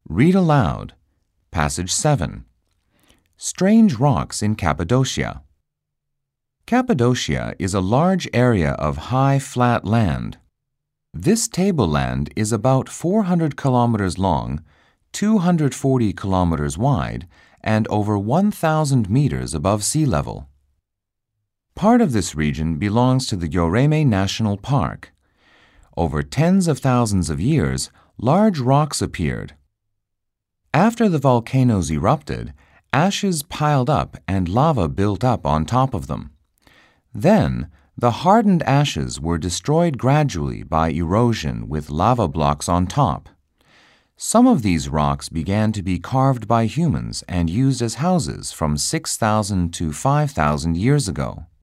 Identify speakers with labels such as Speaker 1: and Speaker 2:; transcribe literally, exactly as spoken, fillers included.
Speaker 1: Read aloud. Passage seven. Strange rocks in Cappadocia. Cappadocia is a large area of high, flat land. This tableland is about four hundred kilometers long, two hundred forty kilometers wide, and over one thousand meters above sea level. Part of this region belongs to the Yoreme National Park. Over tens of thousands of years, large rocks appeared. After the volcanoes erupted, ashes piled up and lava built up on top of them. Then, the hardened ashes were destroyed gradually by erosion with lava blocks on top. Some of these rocks began to be carved by humans and used as houses from six thousand to five thousand years ago.